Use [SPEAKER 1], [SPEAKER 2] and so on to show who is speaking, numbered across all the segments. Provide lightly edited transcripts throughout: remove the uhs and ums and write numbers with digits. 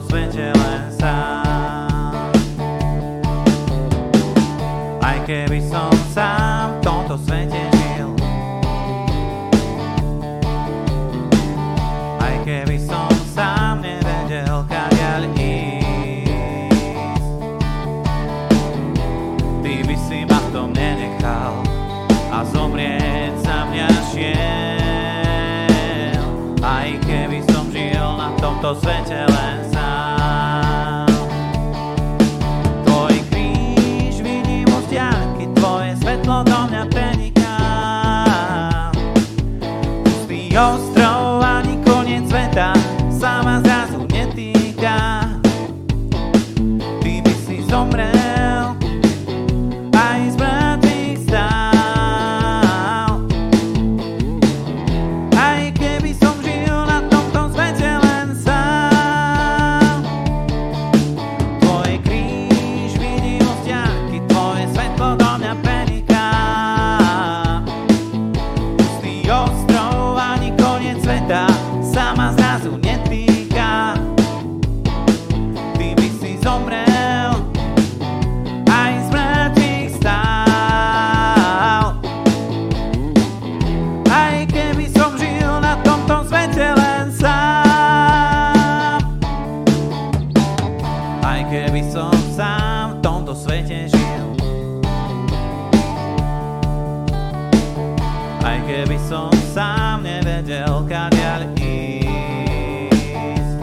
[SPEAKER 1] svete len sám. Aj keby som sám v tomto svete žil, aj keby som sám nevedel, kadiaľ ísť, ty by si ma v tom nenechal a zomrieť za mňa šiel. Aj keby som žil na tomto svete len sám. Tvoj kríž vidím od diaľky, tvoje svetlo do mňa preniká. Pustý ostrov ani koniec sveta sa ma zrazu netýka. Ty by si zomrel, aj z mŕtvych stál. Aj keby som žil na tomto svete len sám. Tvoj kríž vidím od diaľky, tvoje svetlo do mňa preniká. Pustý ostrov ani koniec sveta sa ma zrazu netýka. Ty by si zomrel, aj z mŕtvych stál. Aj keby som žil na tomto svete len sám. Aj keby som sám v tomto svete žil, aj keby som sám nevedel, kadiaľ ísť,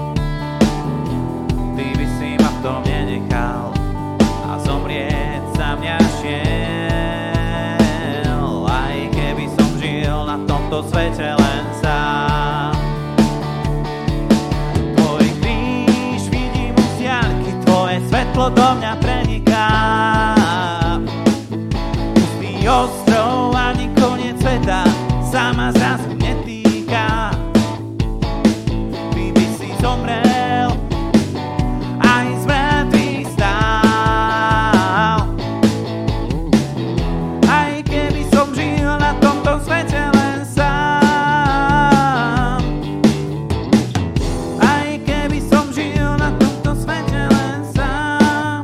[SPEAKER 1] ty by si ma v tom nenechal a zomrieť za mňa šiel. Aj keby som žil na tomto svete len sám. Tvoj kríž vidím z diaľky, tvoje svetlo do mňa preniká. Pustý ostrov ani koniec sveta sa ma zrazu netýka. Ty by si zomrel, aj z mŕtvych stál. Aj keby som žil na tomto svete len sám. Aj keby som žil na tomto svete len sám.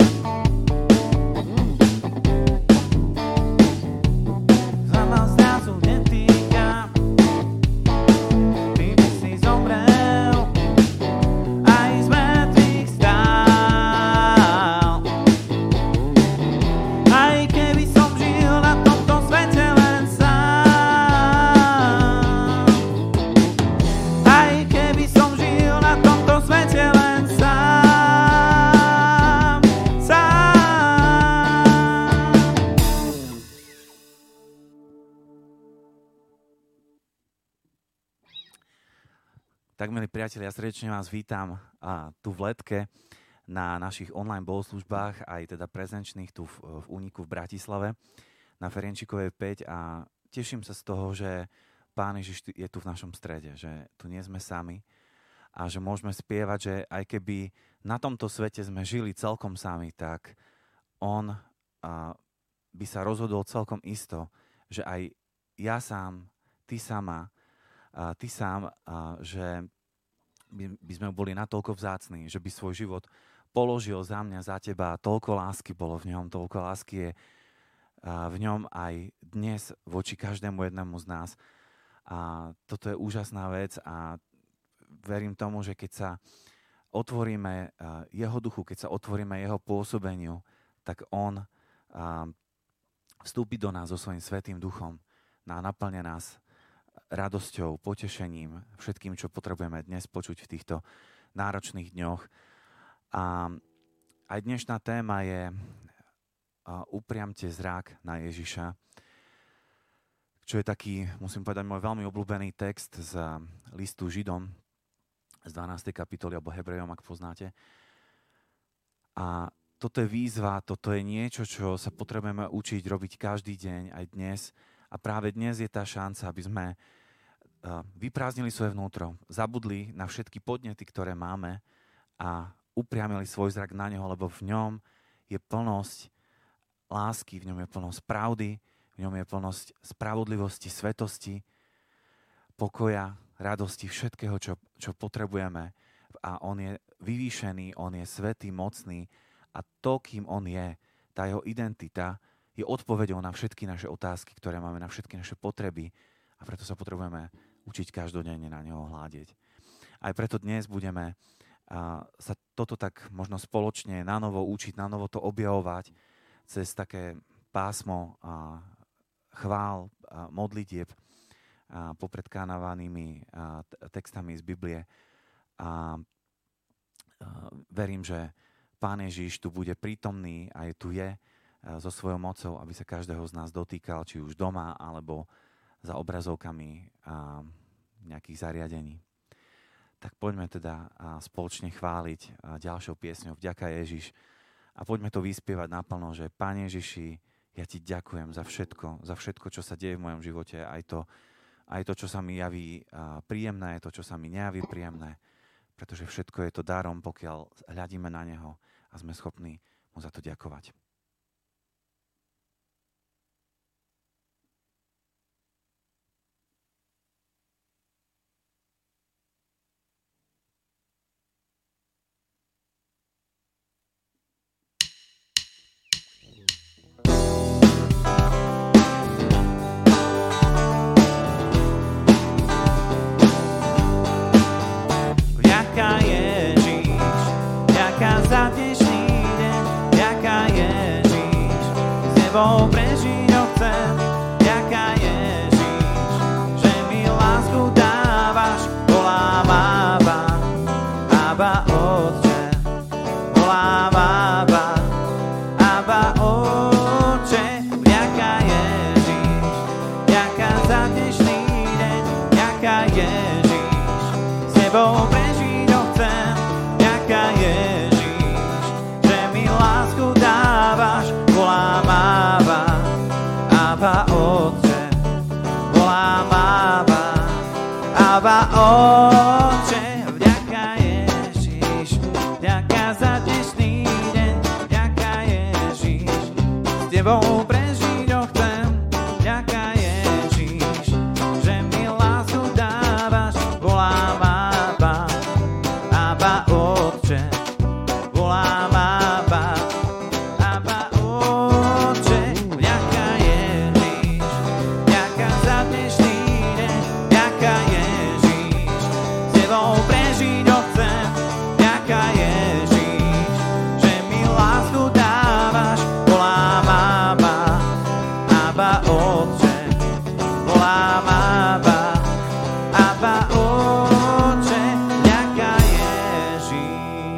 [SPEAKER 1] Sa ma zrazu netýka. Ty by si zomrel, aj z mŕtvych stál. Aj keby som žil na tomto svete len sám. Aj keby som žil na tomto svete len sám. Tak, milí priatelia, ja srdečne vás vítam tu v Letke na našich online bohoslužbách, aj teda prezenčných tu v Úniku v Bratislave na Ferenčikovej 5 a teším sa z toho, že Pán Ježiš je tu v našom strede, že tu nie sme sami a že môžeme spievať, že aj keby na tomto svete sme žili celkom sami, tak On by sa rozhodol celkom isto, že aj ja sám, ty sama, ty sám, že by sme boli natoľko vzácni, že by svoj život položil za mňa, za teba. Toľko lásky bolo v ňom, toľko lásky je v ňom aj dnes voči každému jednému z nás. A toto je úžasná vec a verím tomu, že keď sa otvoríme jeho duchu, keď sa otvoríme jeho pôsobeniu, tak on vstúpi do nás so svojím svätým duchom a naplňa nás radosťou, potešením, všetkým, čo potrebujeme dnes počuť v týchto náročných dňoch. A aj dnešná téma je upriamte zrak na Ježiša, čo je taký, musím povedať, môj veľmi obľúbený text z listu Židom z 12. kapitoly, alebo Hebrejom, ak poznáte. A toto je výzva, toto je niečo, čo sa potrebujeme učiť robiť každý deň, aj dnes. A práve dnes je tá šanca, aby sme vyprázdnili svoje vnútro, zabudli na všetky podnety, ktoré máme a upriamili svoj zrak na neho, lebo v ňom je plnosť lásky, v ňom je plnosť pravdy, v ňom je plnosť spravodlivosti, svetosti, pokoja, radosti, všetkého, čo potrebujeme v a on je vyvýšený, on je svätý, mocný a to, kým on je, tá jeho identita je odpoveďou na všetky naše otázky, ktoré máme, na všetky naše potreby a preto sa potrebujeme učiť každodenne na neho hľadieť. Aj preto dnes budeme sa toto tak možno spoločne na novo učiť, na novo to objavovať cez také pásmo chvál, modlitieb popredkávanými textami z Biblie. A verím, že Pán Ježiš tu bude prítomný a tu je so svojou mocou, aby sa každého z nás dotýkal, či už doma, alebo za obrazovkami nejakých zariadení. Tak poďme teda spoločne chváliť ďalšou piesňou Vďaka Ježiš a poďme to vyspievať naplno, že Pane Ježiši, ja ti ďakujem za všetko, čo sa deje v mojom živote, aj to, čo sa mi javí príjemné, to, čo sa mi nejaví príjemné, pretože všetko je to darom, pokiaľ hľadíme na neho a sme schopní mu za to ďakovať.
[SPEAKER 2] Prežiť ho chcem, ďaká Ježiš, že mi lásku dávaš, volám Abba, Abba Otče, volám Abba, Abba Otče, ďaká Ježiš, ďaká za dnešný deň, ďaká Ježiš, s tebou prežiť ho chcem, ďaká Ježiš, že mi lásku dávaš, volám Abba, Abba Otče, volám Abba, Abba Otče, vďaka Ježiš, vďaka za dnešný deň, vďaka Ježiš, s tebou prežiť ho chcem, vďaka Ježiš, že mi lásku dávaš, volám Abba, Abba Otče, volám Abba, Abba Otče, vďaka Ježiš, vďaka za dnešný deň, vďaka Ježiš, s tebou prežiť ho chcem, vďaka Ježiš, že mi lásku dávaš, volám Abba, Abba Otče, volám Abba, Abba Otče, vďaka Ježiš.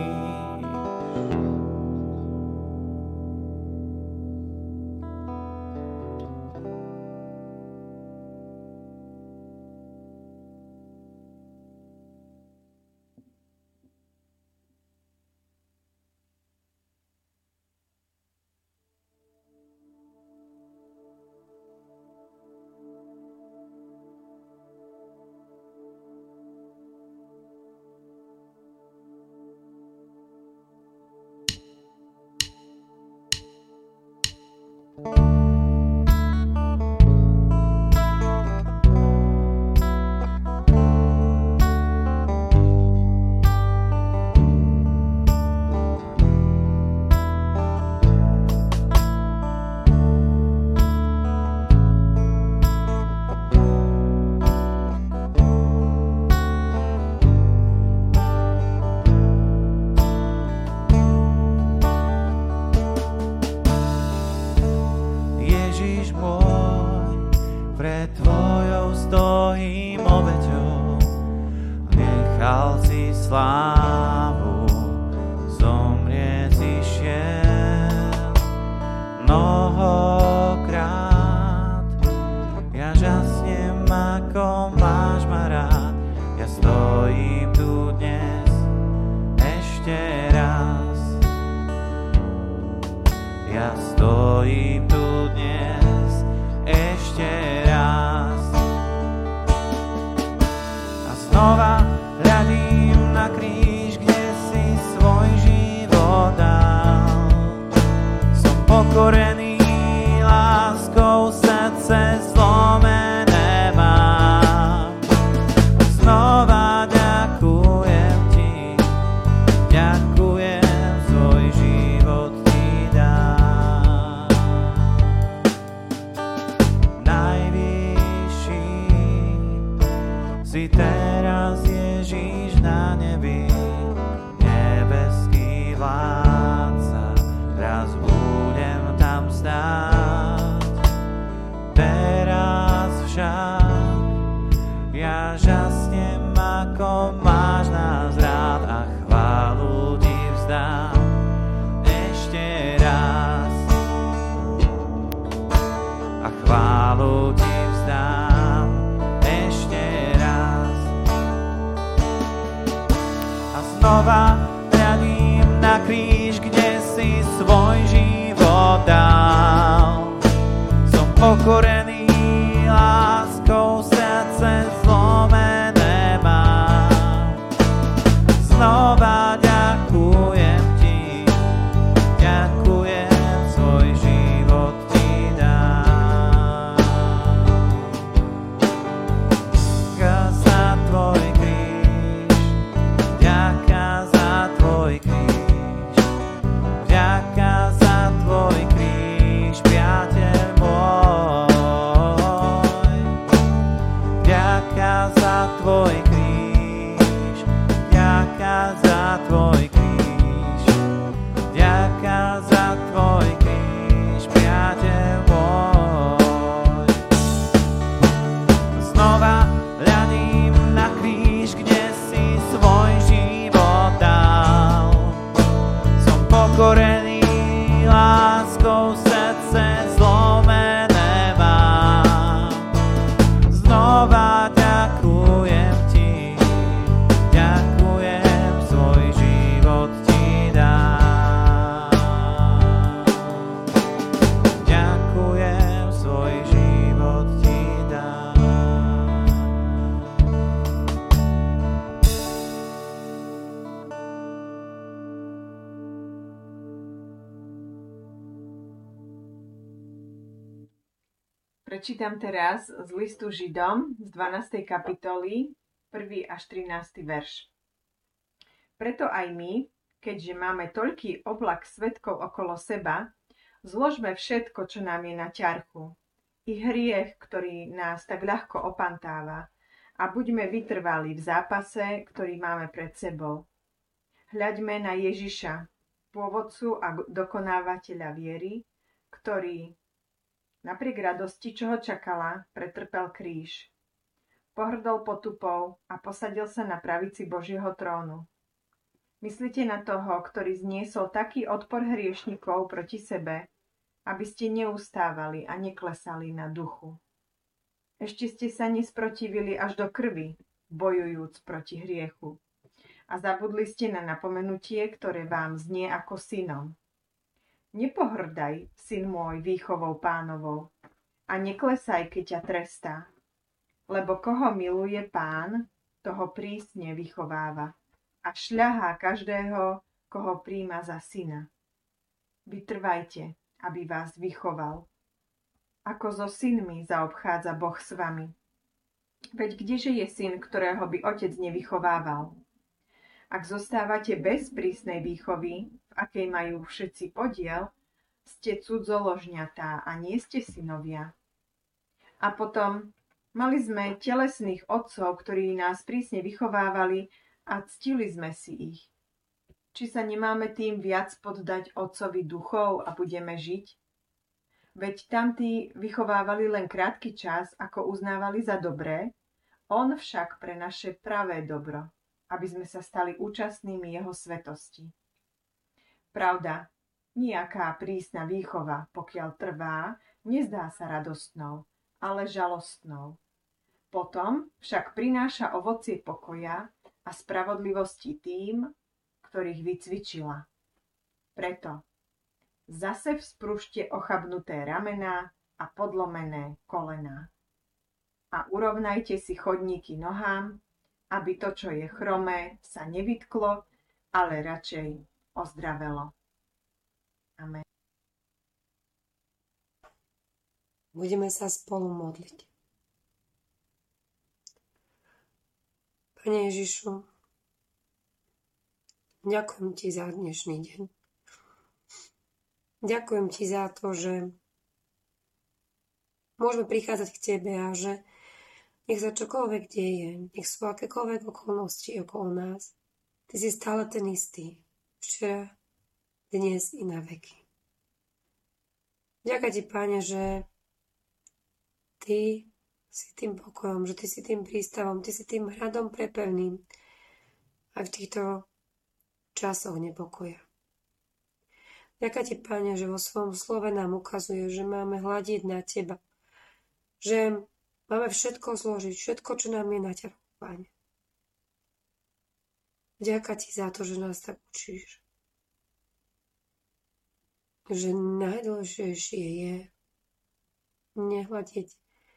[SPEAKER 2] Ježiš môj, pred tvojou stojím obeťou, nechal si slávu, zomrieť išiel mnohokrát. Ja žasnem, ako máš ma rád, ja stojím tu dnes ešte raz. Ja stojím tu dnes ešte raz a znova hľadím na kríž, kde si svoj život dal. Som pokorený láskou, srdce zlomené mám. Znova ďakujem ti, si teraz Ježiš na nebi, nebeský vládca, raz budem tam stáť. Teraz však ja žasnem, ako máš nás rád a chválu ti vzdám ešte raz. A chválu ti vzdám ešte raz. A znova hľadím na kríž, kde si svoj život dal. Som pokorený láskou, srdce zlomené mám. Znova ďakujem ti, ďakujem, svoj život ti dám. Ďaká za tvoj kríž, ďaká za tvoj kríž, ďaká za tvoj kríž, priateľ môj. Ďaká za tvoj kríž, ďaká za tvoj kríž, ďaká za tvoj kríž, priateľ môj. Znova hľadím na kríž, kde si svoj život dal. Som pokorený láskou, srdce zlomené mám. Znova ďakujem ti, ďakujem, svoj život ti dám. Ďakujem, svoj život ti dám.
[SPEAKER 3] Prečítam teraz z listu Židom z 12. kapitoly 1. až 13. verš. Preto aj my, keďže máme toľký oblak svedkov okolo seba, zložme všetko, čo nám je na ťarchu, i hriech, ktorý nás tak ľahko opantáva, a buďme vytrvalí v zápase, ktorý máme pred sebou. Hľaďme na Ježiša, pôvodcu a dokonávateľa viery, ktorý napriek radosti, čo ho čakala, pretrpel kríž. Pohrdol potupou a posadil sa na pravici Božieho trónu. Myslíte na toho, ktorý zniesol taký odpor hriešnikov proti sebe, aby ste neustávali a neklesali na duchu. Ešte ste sa nesprotivili až do krvi, bojujúc proti hriechu. A zabudli ste na napomenutie, ktoré vám znie ako synom. Nepohrdaj, syn môj, výchovou Pánovou, a neklesaj, keď ťa trestá. Lebo koho miluje Pán, toho prísne vychováva a šľahá každého, koho príjma za syna. Vytrvajte, aby vás vychoval. Ako so synmi zaobchádza Boh s vami. Veď kdeže je syn, ktorého by otec nevychovával? Ak zostávate bez prísnej výchovy, v akej majú všetci podiel, ste cudzoložňatá a nie ste synovia. A potom, mali sme telesných otcov, ktorí nás prísne vychovávali a ctili sme si ich. Či sa nemáme tým viac poddať otcovi duchov a budeme žiť? Veď tamtí vychovávali len krátky čas, ako uznávali za dobré, on však pre naše pravé dobro, aby sme sa stali účastnými jeho svetosti. Pravda, nejaká prísna výchova, pokiaľ trvá, nezdá sa radostnou, ale žalostnou. Potom však prináša ovocie pokoja a spravodlivosti tým, ktorých vycvičila. Preto zase vzpružte ochabnuté ramená a podlomené kolená. A urovnajte si chodníky nohám, aby to, čo je chromé, sa nevytklo, ale radšej ozdravelo. Amen.
[SPEAKER 4] Budeme sa spolu modliť. Pane Ježišu, ďakujem ti za dnešný deň. Ďakujem ti za to, že môžeme prichádzať k tebe a že Nech sa čokoľvek deje, nech sú akékoľvek okolnosti okolo nás. Ty si stále ten istý. Včera, dnes i na veky. Ďakujem ti, Pane, že ty si tým pokojom, že ty si tým prístavom, ty si tým hradom prepevným aj v týchto časoch nepokoja. Ďakujem ti, Pane, že vo svojom slove nám ukazuje, že máme hľadiť na teba, že máme všetko zložiť, všetko, čo nám je na teba, Pane. Ďakujem ti za to, že nás tak učíš. Že najdôležitejšie je nehľadiť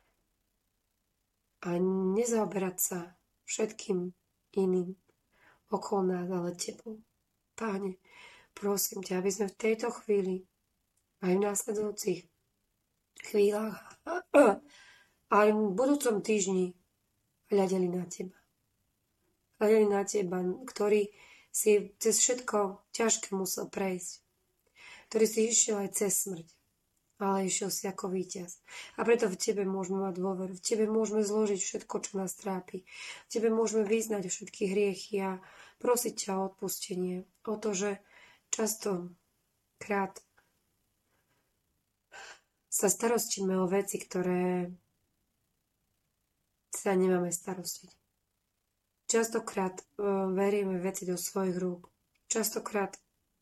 [SPEAKER 4] a nezaoberať sa všetkým iným okolo nás, ale tebou. Páne, prosím ťa, aby sme v tejto chvíli, aj v následujúcich chvíľach, aj v budúcom týždni hľadeli na teba. Hľadeli na teba, ktorý si cez všetko ťažké musel prejsť. Ktorý si išiel aj cez smrť, ale išiel si ako víťaz. A preto v tebe môžeme mať dôveru, v tebe môžeme zložiť všetko, čo nás trápi. V tebe môžeme vyznať všetky hriechy a prosiť ťa o odpustenie. O to, že častokrát sa starostíme o veci, ktoré sa nemáme starostiť. Častokrát veríme veci do svojich rúk. Častokrát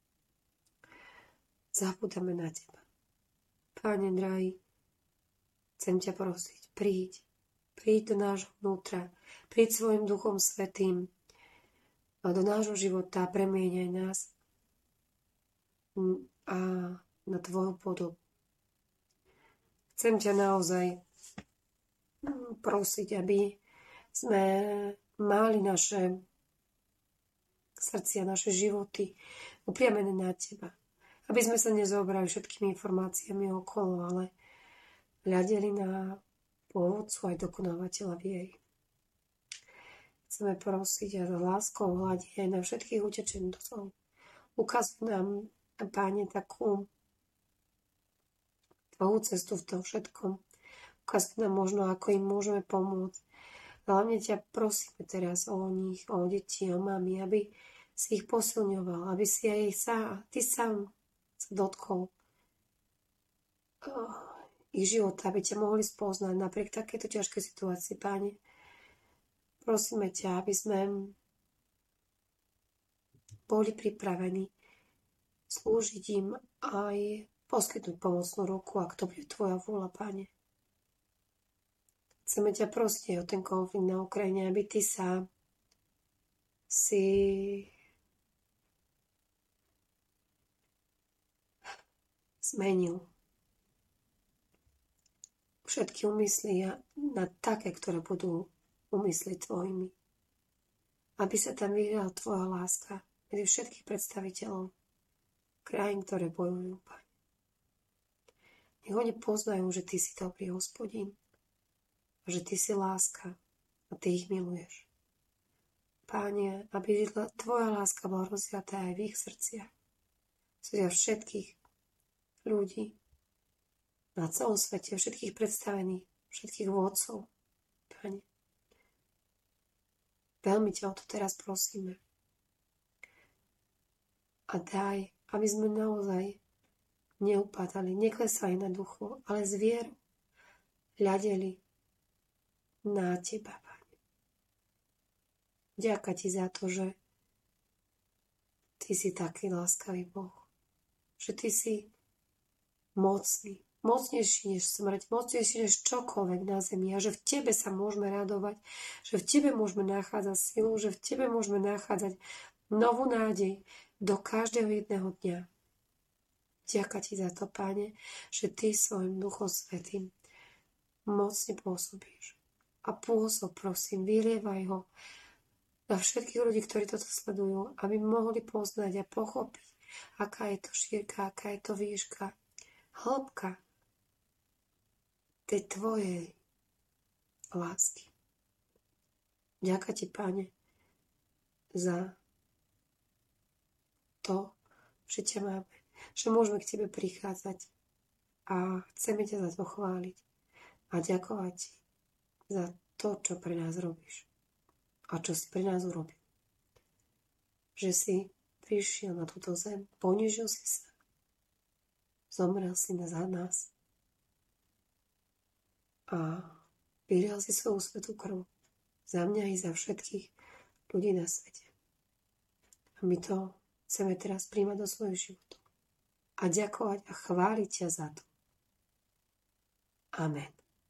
[SPEAKER 4] zabúdame na teba. Pane drahý, chcem ťa prosiť, príď do nášho vnútra, príď svojim Duchom Svätým a do nášho života premieňaj nás a na tvoju podobu. Chcem ťa naozaj prosiť, aby sme mali naše srdcia, naše životy upriamené na teba. Aby sme sa nezaoberali všetkými informáciami okolo, ale hľadeli na pôvodcu aj dokonávateľa viery. Chceme prosiť a za láskou hľadiť aj na všetkých utečencov. Ukazuj nám, Páne, takú tvoju cestu v tom všetkom. Ukazuj nám možno, ako im môžeme pomôcť. Hlavne ťa prosíme teraz o nich, o deti, o mami, aby si ich posilňoval, aby si aj ty sám sa dotkol ich života, aby ťa mohli spoznať napriek takéto ťažkej situácii, Páne. Prosíme ťa, aby sme boli pripravení slúžiť im aj poskytnúť pomocnú ruku, ak to bude tvoja vôľa, Páne. Chceme ťa prosiť o ten konflikt na Ukrajine, aby ty sám si zmenil všetky úmysly na také, ktoré budú úmysly tvojimi. Aby sa tam vyhrala tvoja láska medzi všetkých predstaviteľov krajín, ktoré bojujú, Pane. Nech oni poznajú, že ty si dobrý Hospodín a že ty si láska a ty ich miluješ. Páne, aby tvoja láska bola rozliatá aj v ich srdciach. Srdcia všetkých ľudí na celom svete, všetkých predstavených, všetkých vodcov. Pane, veľmi ťa o to teraz prosíme. A daj, aby sme naozaj neupadali, neklesali na duchu, ale s vierou hľadeli na teba, Pane. Ďakujem ti za to, že ty si taký láskavý Boh. Že ty si mocný, mocnejší než smrť, mocnejší než čokoľvek na zemi a že v tebe sa môžeme radovať, že v tebe môžeme nachádzať silu, že v tebe môžeme nachádzať novú nádej do každého jedného dňa. Ďakujem ti za to, Pane, že ty svojim Duchom Svätým mocne pôsobíš. A pôsob, prosím, vylievaj ho na všetkých ľudí, ktorí toto sledujú, aby mohli poznať a pochopiť, aká je to šírka, aká je to výška, hĺbka tej tvojej lásky. Ďakujem ti, Pane, za to, že ťa máme, že môžeme k tebe prichádzať a chceme ťa za to chváliť a ďakovať ti za to, čo pre nás robíš. A čo si pre nás urobil. Že si prišiel na túto zem, ponížil si sa, zomrel si za nás a vylial si svoju svätú krv za mňa i za všetkých ľudí na svete. A my to chceme teraz príjmať do svojich životov a ďakovať a chváliť ťa za to. Amen.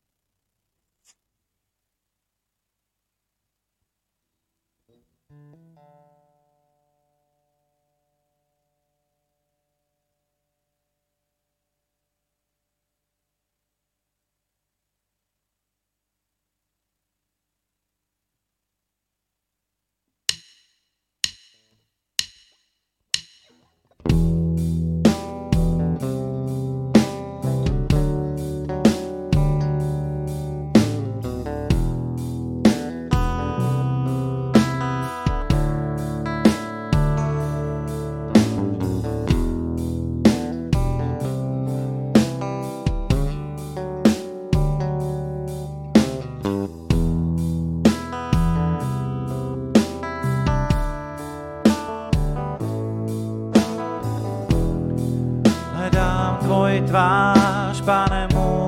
[SPEAKER 2] Tvář, Pane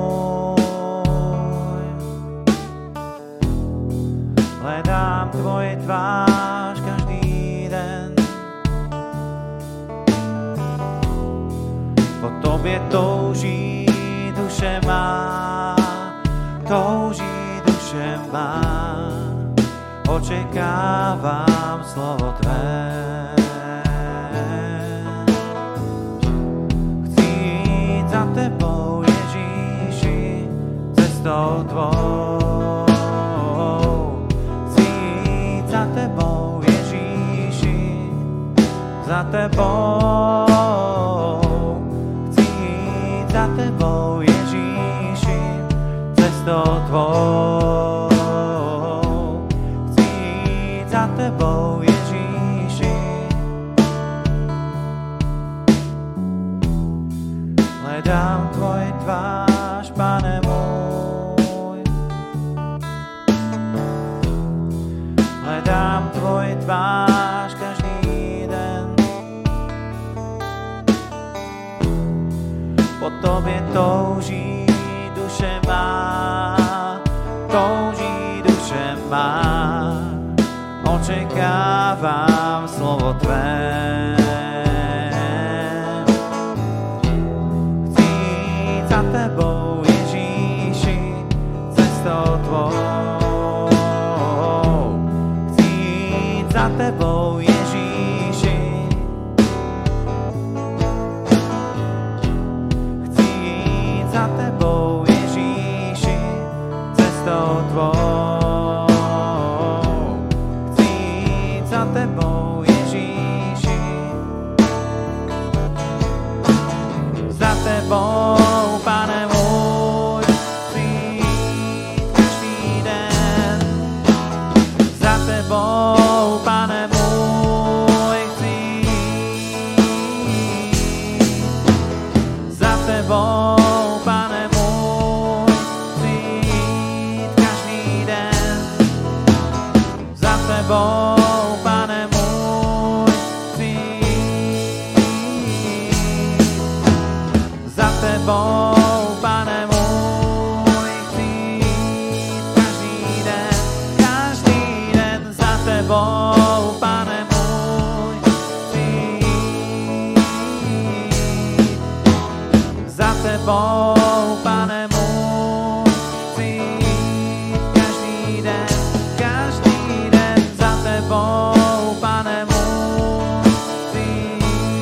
[SPEAKER 2] můj, hledám tvoji tvář každý den. Po tobě touží duše má, očekávám slovo tvé. Za tebou, Ježíši, cestou tvou. Chci jít za tebou, Ježíši, za tebou. Chci jít za tebou, Ježíši, cestou tvou. Chci jít za tebou, Ježíši. Hledám tvoji tvář, Pane můj. Hledám tvoji tvář každý den. Po tobě touží duše má, očekávám slovo tvé. Za tebou, Ježíši, cestou tvou. Chci jít za tebou, Ježíši. Chci jít za tebou, Ježíši, cestou tvou. Chci jít za tebou, Ježíši. Za tebou, Pane můj, chci každý den. Za tebou, Pane můj, chci. Za tebou, Pane můj, chci každý den. Za tebou, Pane můj, chci. Za tebou, Pane můj, chci každý den, za tebou, Pane můj, chci. Za tebou, Pane můj, chci každý den, za tebou, Pane můj, chci.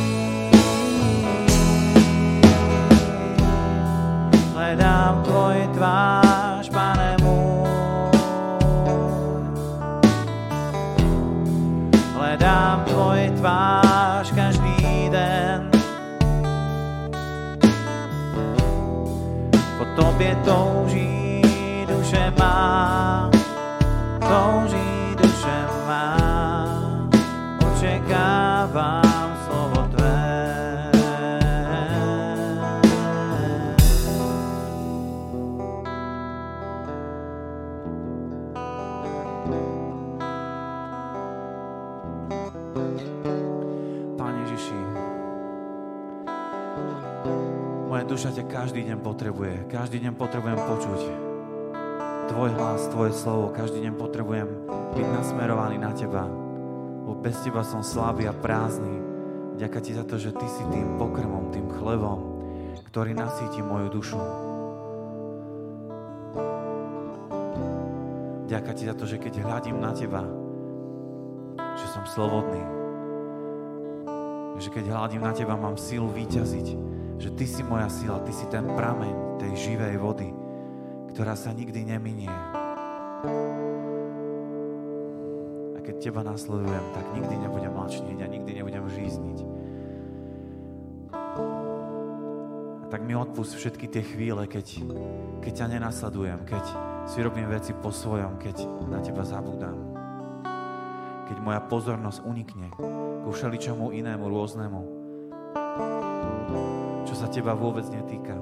[SPEAKER 2] Hledám tvoji tvář, Pane můj. Hledám tvoji tvář každý den. Po tobě touží duše má, očekávám slovo tvé.
[SPEAKER 1] Pane Ježiši, moja duša ťa každý deň potrebuje. Každý deň potrebujem počuť Tvoj hlas, Tvoje slovo. Každý deň potrebujem byť nasmerovaný na Teba. Lebo bez Teba som slabý a prázdny. Ďakujem Ti za to, že Ty si tým pokrmom, tým chlebom, ktorý nasýti moju dušu. Ďakujem Ti za to, že keď hľadím na Teba, že som slobodný. Že keď hľadím na Teba, mám sílu víťaziť. Že Ty si moja sila, Ty si ten prameň tej živej vody, ktorá sa nikdy neminie. A keď Teba nasledujem, tak nikdy nebudem mlačnieť a nikdy nebudem žízniť. A tak mi odpusť všetky tie chvíle, keď ťa nenasledujem, keď si robím veci po svojom, keď na Teba zabúdam. Keď moja pozornosť unikne ku všeličomu inému, rôznemu, čo sa Teba vôbec netýka.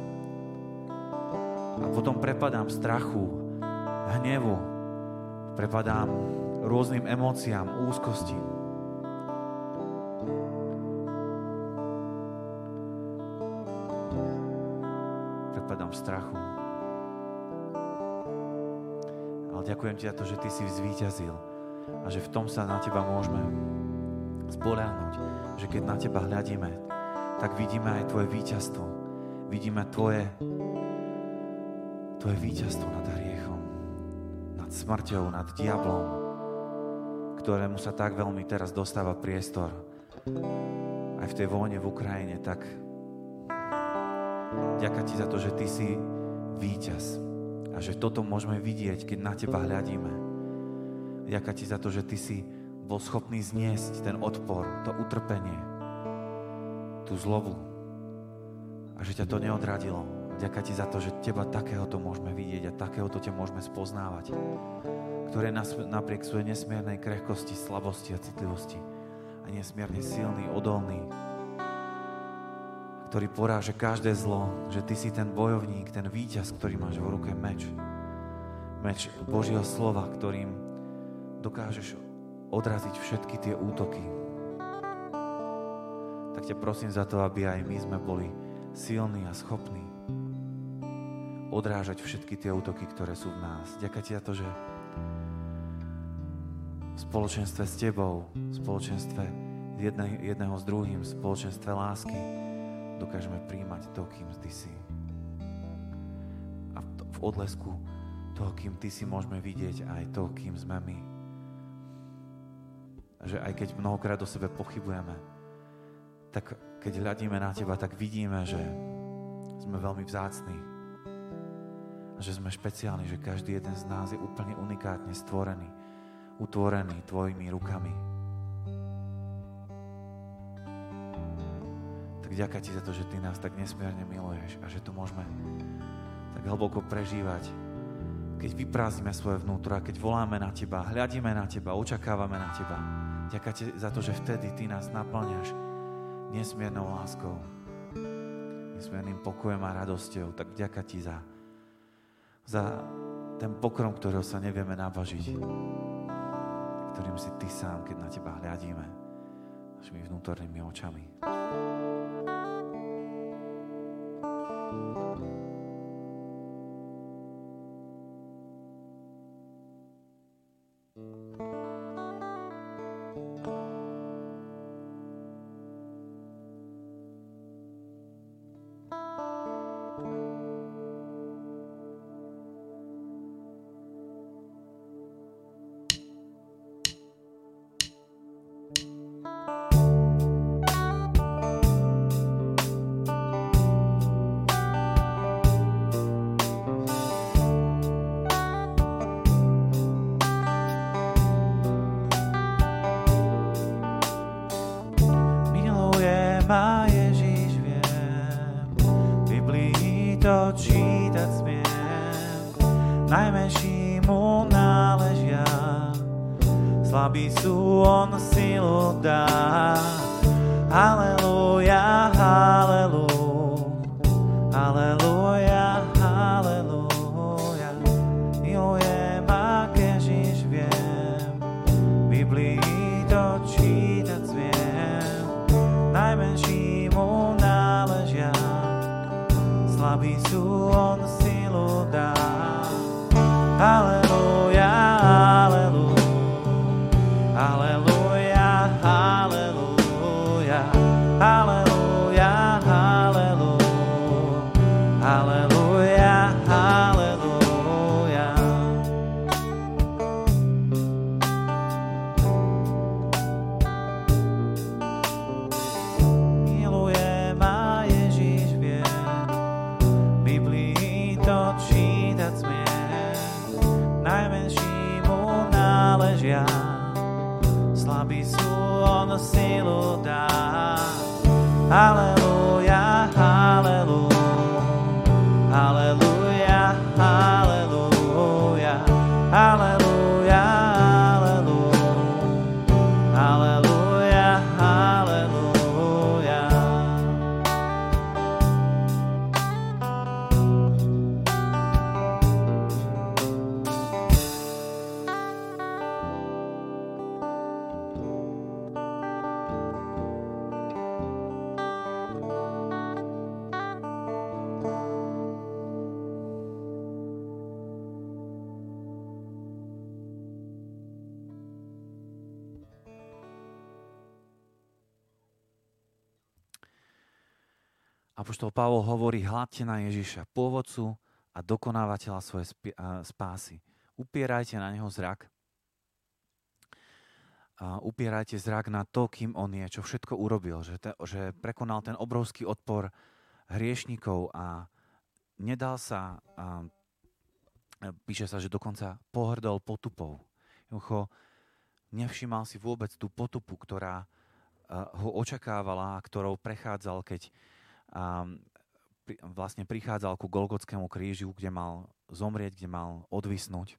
[SPEAKER 1] A potom prepadám strachu, hnevu, prepadám rôznym emóciám, úzkosti. Prepadám strachu. Ale ďakujem Ti za to, že Ty si zvíťazil a že v tom sa na Teba môžeme spoľahnúť. Že keď na Teba hľadíme, tak vidíme aj Tvoje víťazstvo. Vidíme Tvoje víťazstvo nad hriechom, nad smrťou, nad diablom, ktorému sa tak veľmi teraz dostáva priestor. Aj v tej vojne v Ukrajine, tak ďakujem Ti za to, že Ty si víťaz a že toto môžeme vidieť, keď na Teba hľadíme. Ďakujem Ti za to, že Ty si bol schopný zniesť ten odpor, to utrpenie, tú zlobu a že ťa to neodradilo. Ďakujem Ti za to, že Teba takéhoto môžeme vidieť a takéhoto ťa môžeme spoznávať, ktorý je napriek svojej nesmiernej krehkosti, slabosti a citlivosti a nesmierne silný, odolný, ktorý poráže každé zlo, že Ty si ten bojovník, ten víťaz, ktorý máš v ruke meč. Meč Božieho slova, ktorým dokážeš odraziť všetky tie útoky. Tak ťa prosím za to, aby aj my sme boli silní a schopní odrážať všetky tie útoky, ktoré sú v nás. Ďakujem Ti za to, že v spoločenstve s Tebou, v spoločenstve jedného s druhým, v spoločenstve lásky dokážeme príjmať to, kým Ty si. A v odlesku toho, kým Ty si, môžeme vidieť aj to, kým sme my. A že aj keď mnohokrát o sebe pochybujeme, tak keď hľadíme na Teba, tak vidíme, že sme veľmi vzácni. A že sme špeciálni, že každý jeden z nás je úplne unikátne stvorený, utvorený Tvojimi rukami. Tak ďakujem Ti za to, že Ty nás tak nesmierne miluješ a že to môžeme tak hlboko prežívať, keď vyprázdnime svoje vnútro a keď voláme na Teba, hľadíme na Teba, očakávame na Teba. Ďakujem Ti za to, že vtedy Ty nás naplňaš nesmiernou láskou, nesmierným pokojom a radosťou. Tak ďakujem Ti za ten pokrom, ktorého sa nevieme nabažiť, ktorým si Ty sám, keď na Teba hľadíme našimi vnútornými očami.
[SPEAKER 2] ma Ježiš viem, v Biblii to čítať smiem, najmenší mu náležia, slabí sú, on silu dá. Halelúja, halelúja, halelúja, halelúja, milujem, ak Ježiš vie, Aleluja, aleluja, aleluja, aleluja, aleluja, aleluja, aleluja. Miluje ma Ježiš, vie, v Biblii to čítať smie, najmenší mu náležia, slabí sú, on silu dá. Aleluja, aleluja, aleluja, aleluja, aleluja, aleluja, aleluja, aleluja.
[SPEAKER 1] Apoštol Pavol hovorí, hľadte na Ježiša, pôvodcu a dokonávateľa svojej spásy. Upierajte na neho zrak. Upierajte zrak na to, kým on je, čo všetko urobil, že prekonal ten obrovský odpor hriešnikov a nedal sa, píše sa, že dokonca pohrdol potupou. Nevšímal si vôbec tú potupu, ktorá ho očakávala, ktorou prechádzal, keď vlastne prichádzal ku Golgotskému krížu, kde mal zomrieť, kde mal odvisnúť.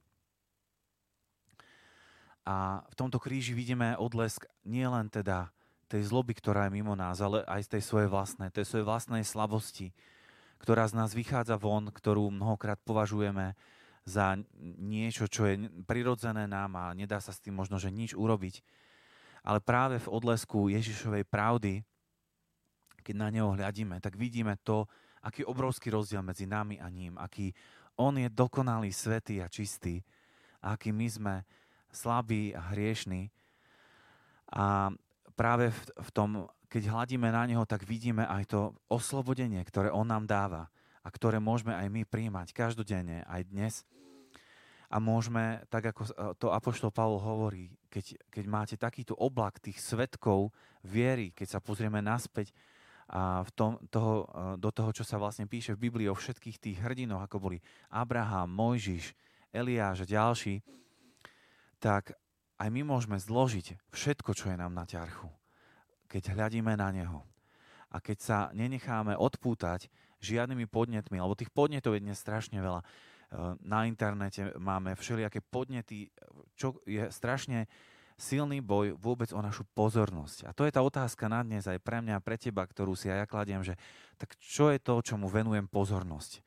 [SPEAKER 1] A v tomto kríži vidíme odlesk nielen teda tej zloby, ktorá je mimo nás, ale aj z tej svojej vlastnej slabosti, ktorá z nás vychádza von, ktorú mnohokrát považujeme za niečo, čo je prirodzené nám a nedá sa s tým možno, že nič urobiť. Ale práve v odlesku Ježišovej pravdy, keď na neho hľadíme, tak vidíme to, aký obrovský rozdiel medzi nami a ním, aký on je dokonalý, svätý a čistý, a aký my sme slabí a hriešní. A práve v tom, keď hľadíme na neho, tak vidíme aj to oslobodenie, ktoré on nám dáva a ktoré môžeme aj my prijímať každodenne, aj dnes. A môžeme, tak ako to apoštol Pavol hovorí, keď máte takýto oblak tých svedkov viery, keď sa pozrieme naspäť a do toho, čo sa vlastne píše v Biblii o všetkých tých hrdinoch, ako boli Abraham, Mojžiš, Eliáš a ďalší, tak aj my môžeme zložiť všetko, čo je nám na ťarchu, keď hľadíme na neho. A keď sa nenecháme odpútať žiadnymi podnetmi, lebo tých podnetov je dnes strašne veľa. Na internete máme všelijaké podnety, čo je strašne silný boj vôbec o našu pozornosť. A to je tá otázka na dnes aj pre mňa a pre teba, ktorú si aj ja kladiem, že tak čo je to, čomu venujem pozornosť?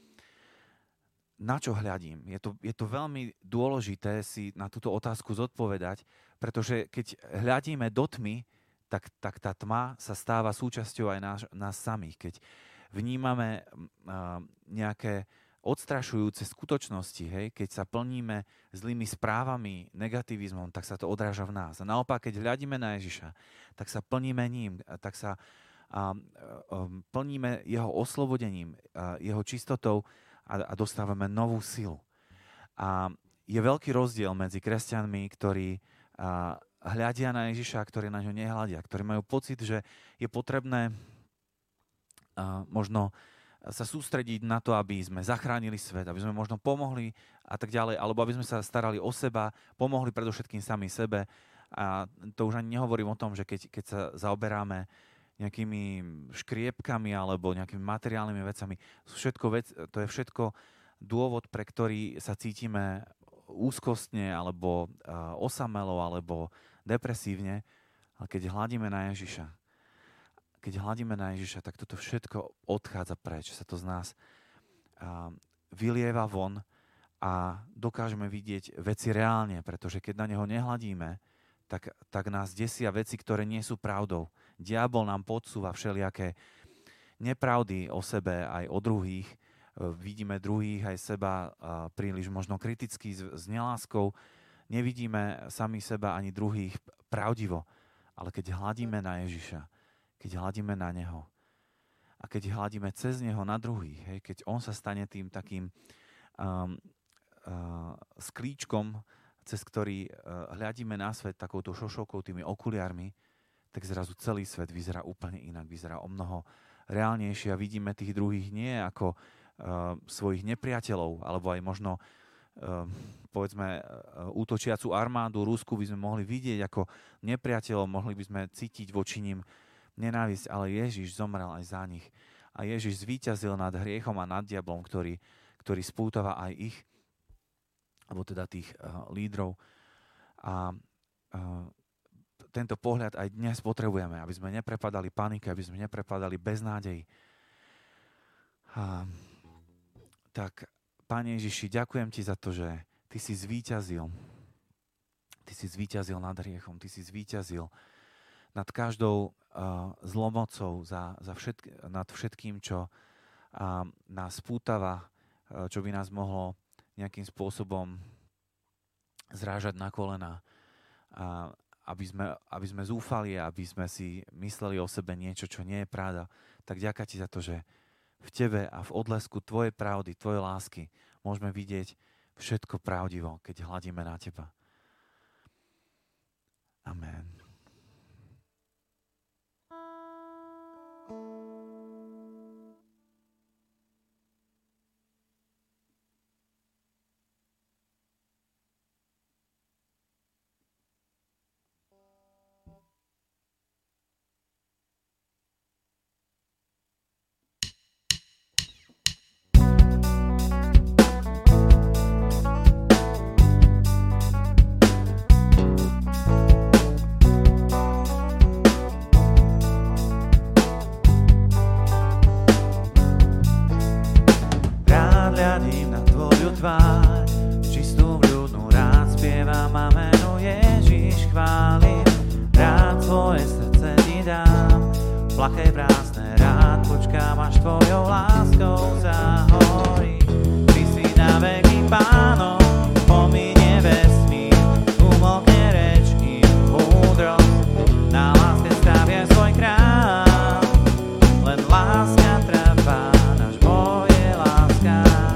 [SPEAKER 1] Na čo hľadím? Je to veľmi dôležité si na túto otázku zodpovedať, pretože keď hľadíme do tmy, tak tá tma sa stáva súčasťou aj nás samých. Keď vnímame nejaké odstrašujúce skutočnosti, hej, keď sa plníme zlými správami, negativizmom, tak sa to odráža v nás. A naopak, keď hľadíme na Ježiša, tak sa plníme ním, tak sa plníme jeho oslobodením, jeho čistotou a dostávame novú silu. A je veľký rozdiel medzi kresťanmi, ktorí hľadia na Ježiša, ktorí na ňo nehľadia, ktorí majú pocit, že je potrebné možno sa sústrediť na to, aby sme zachránili svet, aby sme možno pomohli a tak ďalej, alebo aby sme sa starali o seba, pomohli predovšetkým sami sebe. A to už ani nehovorím o tom, že keď sa zaoberáme nejakými škriepkami alebo nejakými materiálnymi vecami, to je všetko dôvod, pre ktorý sa cítime úzkostne alebo osamelo alebo depresívne, ale keď hľadíme na Ježiša, tak toto všetko odchádza preč, sa to z nás vylieva von a dokážeme vidieť veci reálne, pretože keď na neho nehľadíme, tak nás desia veci, ktoré nie sú pravdou. Diabol nám podsúva všelijaké nepravdy o sebe aj o druhých vidíme druhých aj seba príliš možno kriticky s neláskou, nevidíme sami seba ani druhých pravdivo, ale keď hľadíme na Ježiša, keď hľadíme na Neho a keď hľadíme cez Neho na druhých, hej, keď On sa stane tým takým sklíčkom, cez ktorý hľadíme na svet takouto šošovkou, tými okuliarmi, tak zrazu celý svet vyzerá úplne inak, vyzerá o mnoho reálnejšie a vidíme tých druhých nie ako svojich nepriateľov, alebo aj možno povedzme útočiacu armádu Rusku by sme mohli vidieť ako nepriateľov, mohli by sme cítiť voči nim nenávisť, ale Ježiš zomrel aj za nich. A Ježiš zvíťazil nad hriechom a nad diablom, ktorý spútava aj ich, alebo teda tých lídrov. A tento pohľad aj dnes potrebujeme, aby sme neprepadali panike, aby sme neprepadali beznádeji. Tak, Pane Ježiši, ďakujem Ti za to, že Ty si zvíťazil. Ty si zvíťazil nad hriechom, Ty si zvíťazil nad každou zlomocou, nad všetkým, čo nás spútava, čo by nás mohlo nejakým spôsobom zrážať na kolena, aby sme zúfali, aby sme si mysleli o sebe niečo, čo nie je pravda. Tak ďakujem Ti za to, že v Tebe a v odlesku Tvojej pravdy, Tvojej lásky môžeme vidieť všetko pravdivo, keď hľadíme na Teba. Amen.
[SPEAKER 2] Čistú vľúdnu rád spievam a meno Ježiš chválim. Rád svoje srdce Ti dám, plaché prázdne rád počkám, až Tvojou láskou zahorí. Ty si na veky Pánom, pominie vesmír, umokne reč i múdrosť, na láske stavia svoj krám, len láska trvá, náš Boh je láska.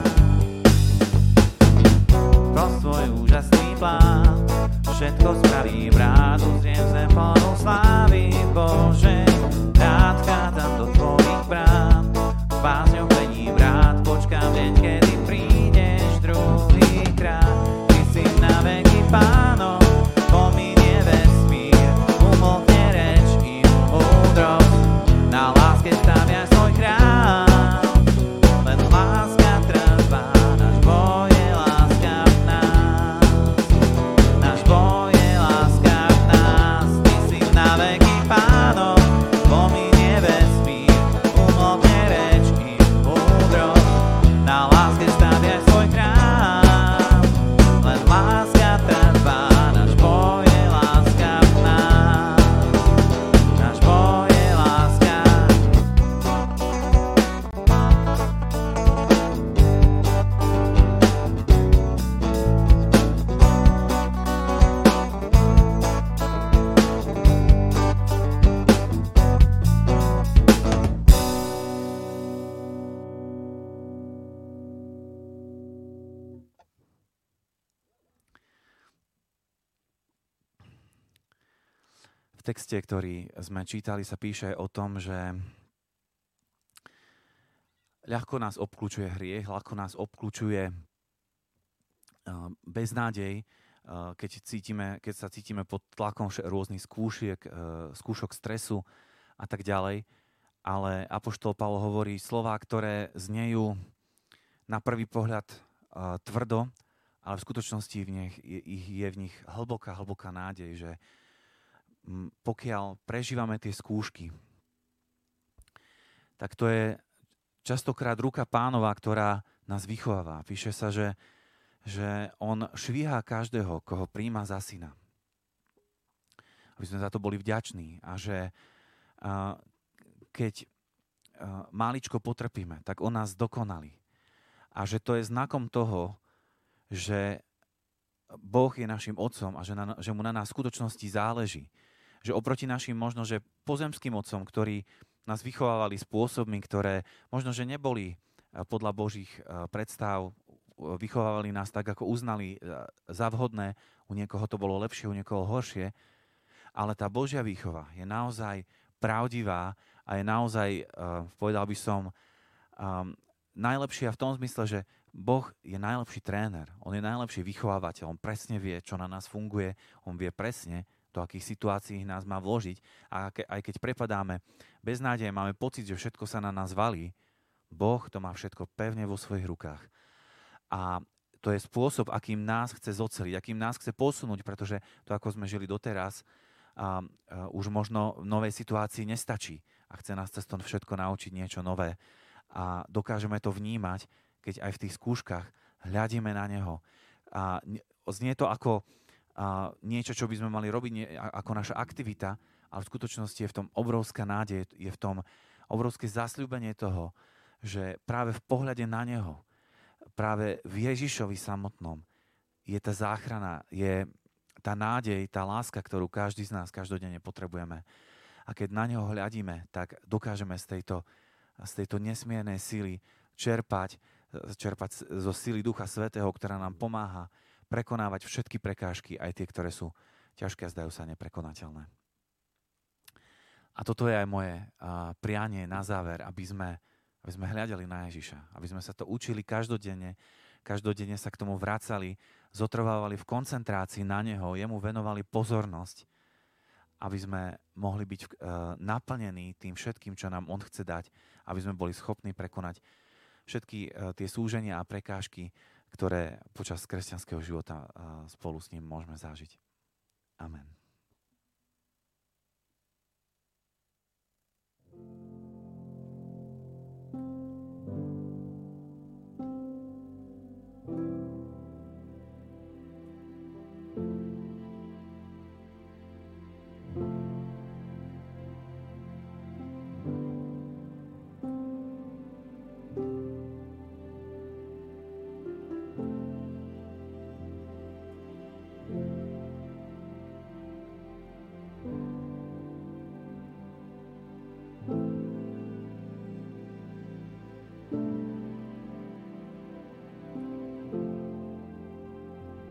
[SPEAKER 2] Pro svoj úžasný plán všetko spraví v rádu, zriem zem plnú slávy Bože. Rád chádzam do Tvojich brán, s bázňou plením rád, počkám deň, kedy prídeš druhýkrát. Ty si na veky Pánom, pominie vesmír, umlkne reč i múdrosť, na láske stavia svoj chrám, len láska trvá, náš Boh je láska v nás, náš Boh je láska v nás. Ty si na veky Pánom, pominie vesmír, umlkne reč i múdrosť, na láske stavia svoj chrám, len láska trvá, náš Boh je láska v nás, náš Boh je láska.
[SPEAKER 1] V texte, ktorý sme čítali, sa píše o tom, že ľahko nás obkľúčuje hriech, ľahko nás obkľúčuje beznádej, keď sa cítime pod tlakom rôznych skúšok stresu a tak ďalej. Ale apoštol Pavol hovorí slová, ktoré znejú na prvý pohľad tvrdo, ale v skutočnosti je v nich hlboká nádej, že pokiaľ prežívame tie skúšky, tak to je častokrát ruka Pánova, ktorá nás vychováva. Píše sa, že on švíha každého, koho prijíma za syna. Aby sme za to boli vďační. A že keď máličko potrpíme, tak on nás dokonalí. a že to je znakom toho, že Boh je našim otcom a že mu na nás v skutočnosti záleží. Že oproti našim možno, že pozemským otcom, ktorí nás vychovávali spôsobmi, ktoré možno, že neboli podľa Božích predstav, vychovávali nás tak, ako uznali za vhodné, u niekoho to bolo lepšie, u niekoho horšie, ale tá Božia výchova je naozaj pravdivá a je naozaj, povedal by som, najlepšia v tom zmysle, že Boh je najlepší tréner, on je najlepší vychovávateľ, on presne vie, čo na nás funguje, on vie presne, do akých situácií nás má vložiť a aj keď prepadáme bez nádeje, máme pocit, že všetko sa na nás valí, Boh to má všetko pevne vo svojich rukách. A to je spôsob, akým nás chce zoceliť, akým nás chce posunúť, pretože to, ako sme žili doteraz, už možno v novej situácii nestačí a chce nás cez to všetko naučiť niečo nové. A dokážeme to vnímať, keď aj v tých skúškach hľadíme na Neho. A znie to ako niečo, čo by sme mali robiť ako naša aktivita, ale v skutočnosti je v tom obrovská nádej, je v tom obrovské zasľúbenie toho, že práve v pohľade na Neho, práve v Ježišovi samotnom je tá záchrana, je tá nádej, tá láska, ktorú každý z nás každodenne potrebujeme. A keď na Neho hľadíme, tak dokážeme z tejto nesmiernej sily čerpať zo sily Ducha Svätého, ktorá nám pomáha prekonávať všetky prekážky, aj tie, ktoré sú ťažké a zdajú sa neprekonateľné. A toto je aj moje prianie na záver, aby sme hľadeli na Ježiša, aby sme sa to učili každodenne sa k tomu vracali, zotrvávali v koncentrácii na Neho, jemu venovali pozornosť, aby sme mohli byť naplnení tým všetkým, čo nám on chce dať, aby sme boli schopní prekonať všetky tie súženia a prekážky, ktoré počas kresťanského života spolu s ním môžeme zažiť. Amen.